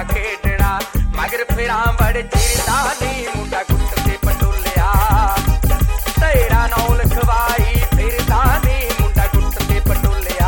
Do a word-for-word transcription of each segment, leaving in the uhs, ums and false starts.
खेडना मगर फिरा बड़ चिरदा नी मुंडा गुट ते पटोलिया तेरा नौ लिखवाई फिरदा नी मुंडा गुट ते पटोलिया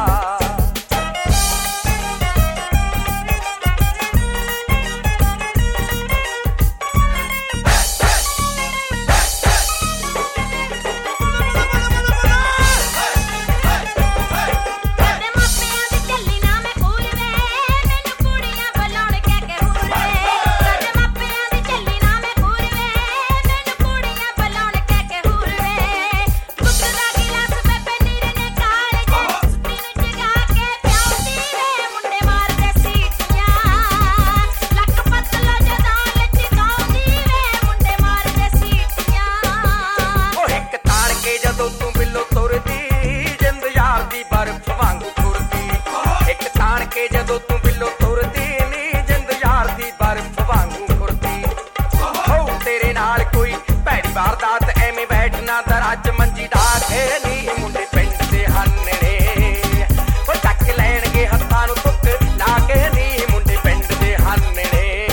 जदों तू बिलो तुरदी नी जिंद यार दी बर्फ वांगू खुरदी हो तेरे नाल कोई भैड़ी वारदात एवें बैठना दराज मंजी डाके नी मुंडे पिंड दे हानणे ओ चक लैणगे हत्थां नूं तुक ला के नी मुंडे पिंड दे हानणे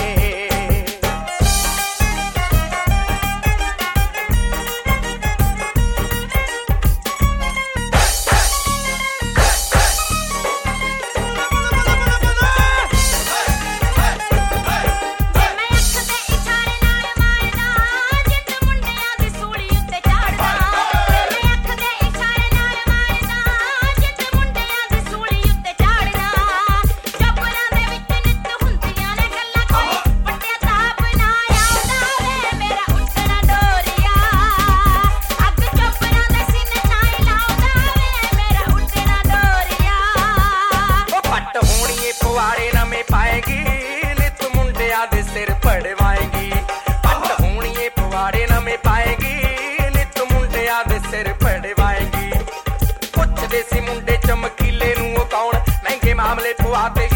पुआरे नमें पाएगी नित मुंडिया दे सिर पड़वाएगी पट होनी पुआरे नमें पाएगी नित मुंडिया दे सिर पड़वाएगी पुछदे सी मुंडे चमकीले नूं कौन महंगे मामले पुआते